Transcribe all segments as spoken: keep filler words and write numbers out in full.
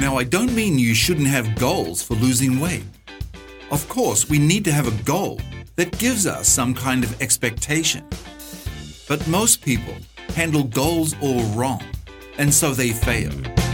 Now, I don't mean you shouldn't have goals for losing weight. Of course, we need to have a goal that gives us some kind of expectation. But most people handle goals all wrong, and so they fail.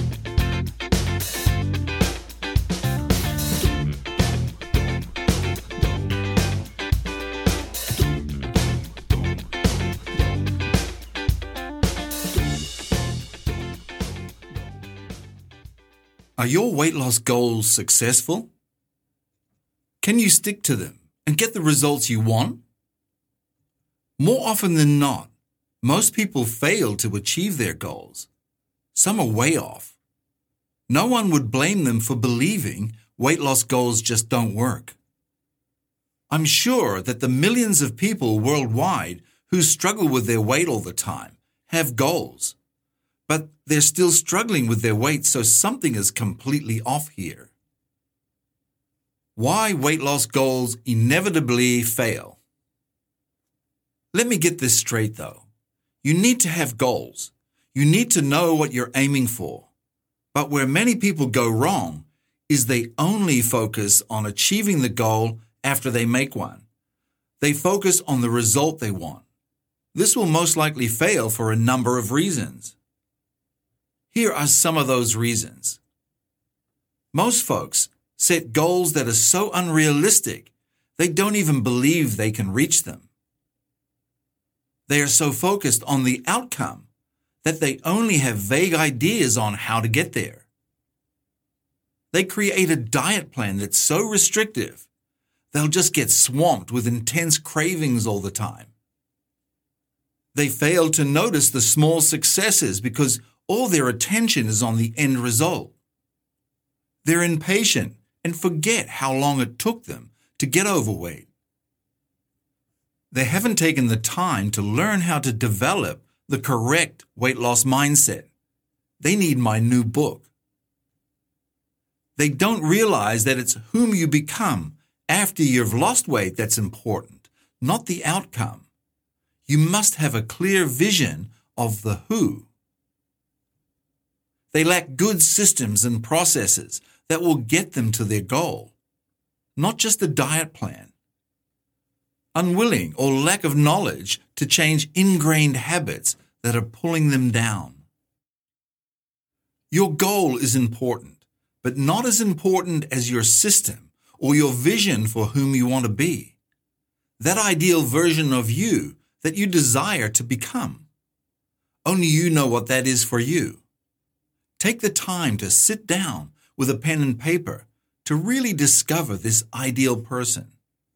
Are your weight loss goals successful? Can you stick to them and get the results you want? More often than not, most people fail to achieve their goals. Some are way off. No one would blame them for believing weight loss goals just don't work. I'm sure that the millions of people worldwide who struggle with their weight all the time have goals, but they're still struggling with their weight, so something is completely off here. Why weight loss goals inevitably fail? Let me get this straight though. You need to have goals. You need to know what you're aiming for. But where many people go wrong is they only focus on achieving the goal after they make one. They focus on the result they want. This will most likely fail for a number of reasons. Here are some of those reasons. Most folks set goals that are so unrealistic, they don't even believe they can reach them. They are so focused on the outcome that they only have vague ideas on how to get there. They create a diet plan that's so restrictive, they'll just get swamped with intense cravings all the time. They fail to notice the small successes because all their attention is on the end result. They're impatient and forget how long it took them to get overweight. They haven't taken the time to learn how to develop the correct weight loss mindset. They need my new book. They don't realize that it's whom you become after you've lost weight that's important, not the outcome. You must have a clear vision of the who. They lack good systems and processes that will get them to their goal, not just a diet plan. Unwilling or lack of knowledge to change ingrained habits that are pulling them down. Your goal is important, but not as important as your system or your vision for whom you want to be. That ideal version of you that you desire to become. Only you know what that is for you. Take the time to sit down with a pen and paper to really discover this ideal person.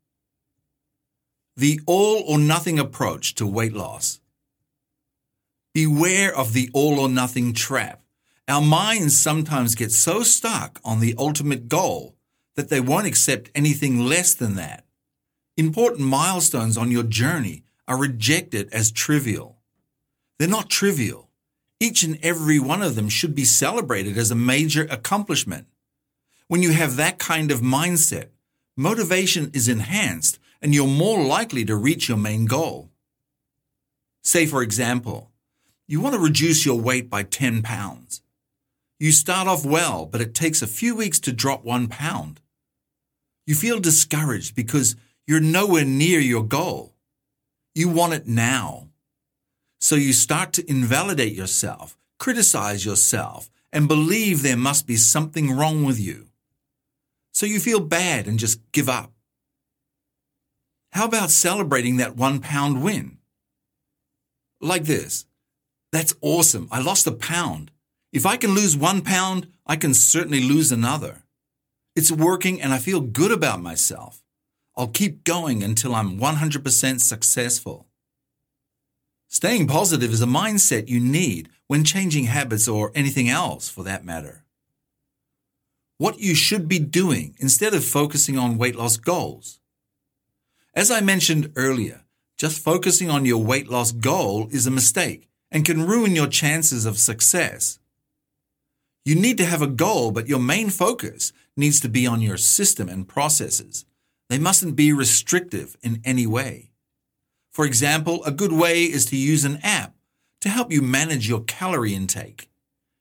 The all or nothing approach to weight loss. Beware of the all or nothing trap. Our minds sometimes get so stuck on the ultimate goal that they won't accept anything less than that. Important milestones on your journey are rejected as trivial. They're not trivial. Each and every one of them should be celebrated as a major accomplishment. When you have that kind of mindset, motivation is enhanced and you're more likely to reach your main goal. Say, for example, you want to reduce your weight by ten pounds. You start off well, but it takes a few weeks to drop one pound. You feel discouraged because you're nowhere near your goal. You want it now. So you start to invalidate yourself, criticize yourself, and believe there must be something wrong with you. So you feel bad and just give up. How about celebrating that one pound win? Like this. That's awesome. I lost a pound. If I can lose one pound, I can certainly lose another. It's working and I feel good about myself. I'll keep going until I'm one hundred percent successful. Staying positive is a mindset you need when changing habits or anything else for that matter. What you should be doing instead of focusing on weight loss goals. As I mentioned earlier, just focusing on your weight loss goal is a mistake and can ruin your chances of success. You need to have a goal, but your main focus needs to be on your system and processes. They mustn't be restrictive in any way. For example, a good way is to use an app to help you manage your calorie intake.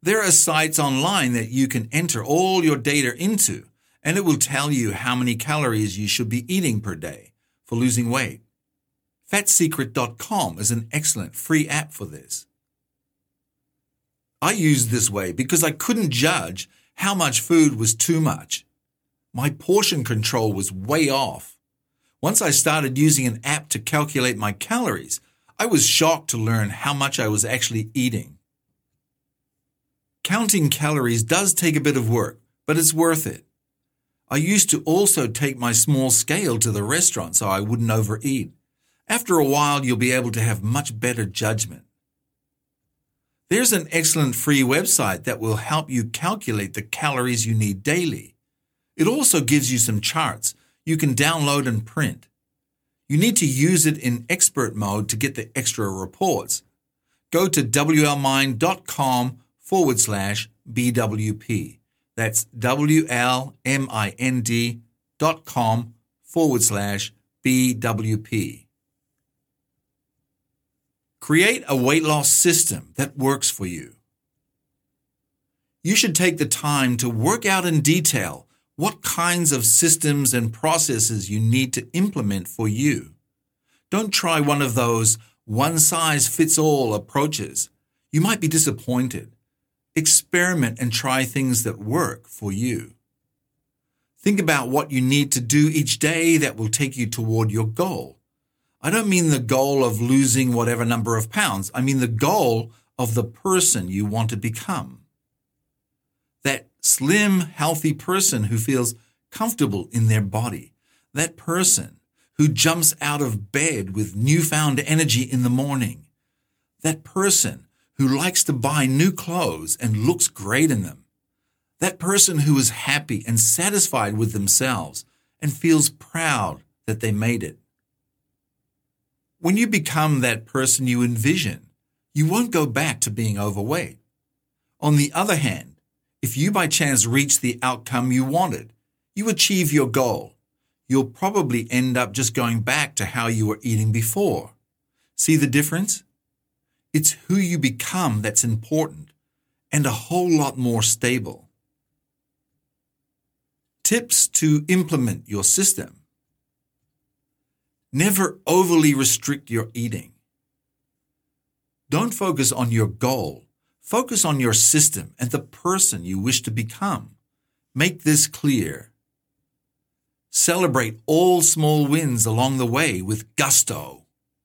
There are sites online that you can enter all your data into, and it will tell you how many calories you should be eating per day for losing weight. fat secret dot com is an excellent free app for this. I used this way because I couldn't judge how much food was too much. My portion control was way off. Once I started using an app to calculate my calories, I was shocked to learn how much I was actually eating. Counting calories does take a bit of work, but it's worth it. I used to also take my small scale to the restaurant so I wouldn't overeat. After a while, you'll be able to have much better judgment. There's an excellent free website that will help you calculate the calories you need daily. It also gives you some charts you can download and print. You need to use it in expert mode to get the extra reports. Go to wlmind.com forward slash BWP. That's W-L-M-I-N-D dot com forward slash B-W-P. Create a weight loss system that works for you. You should take the time to work out in detail what kinds of systems and processes you need to implement for you. Don't try one of those one-size-fits-all approaches. You might be disappointed. Experiment and try things that work for you. Think about what you need to do each day that will take you toward your goal. I don't mean the goal of losing whatever number of pounds. I mean the goal of the person you want to become. That slim, healthy person who feels comfortable in their body. That person who jumps out of bed with newfound energy in the morning. That person who likes to buy new clothes and looks great in them. That person who is happy and satisfied with themselves and feels proud that they made it. When you become that person you envision, you won't go back to being overweight. On the other hand, if you by chance reach the outcome you wanted, you achieve your goal, you'll probably end up just going back to how you were eating before. See the difference? It's who you become that's important and a whole lot more stable. Tips to implement your system. Never overly restrict your eating. Don't focus on your goal. Focus on your system and the person you wish to become. Make this clear. Celebrate all small wins along the way with gusto.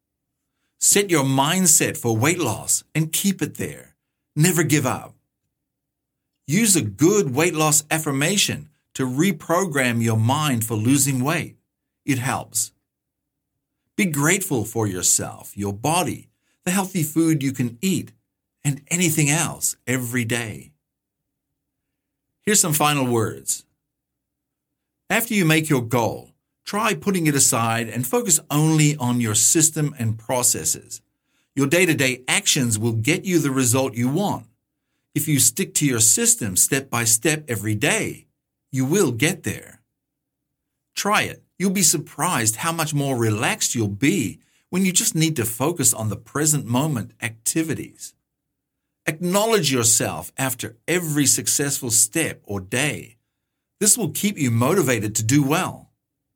Set your mindset for weight loss and keep it there. Never give up. Use a good weight loss affirmation to reprogram your mind for losing weight. It helps. Be grateful for yourself, your body, the healthy food you can eat, and anything else every day. Here's some final words. After you make your goal, try putting it aside and focus only on your system and processes. Your day-to-day actions will get you the result you want. If you stick to your system step by step every day, you will get there. Try it. You'll be surprised how much more relaxed you'll be when you just need to focus on the present moment activities. Acknowledge yourself after every successful step or day. This will keep you motivated to do well.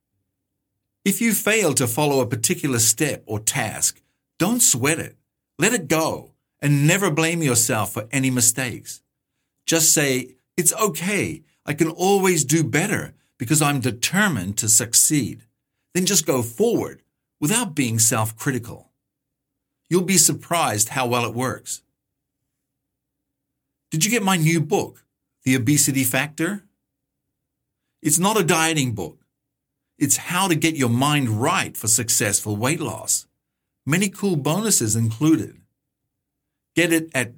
If you fail to follow a particular step or task, don't sweat it. Let it go and never blame yourself for any mistakes. Just say, it's okay. I can always do better because I'm determined to succeed. Then just go forward without being self-critical. You'll be surprised how well it works. Did you get my new book, The Obesity Factor? It's not a dieting book. It's how to get your mind right for successful weight loss. Many cool bonuses included. Get it at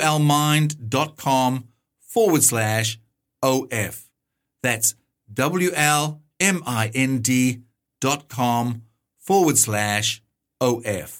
wlmind.com forward slash OF. That's W-L-M-I-N-D dot com forward slash O F.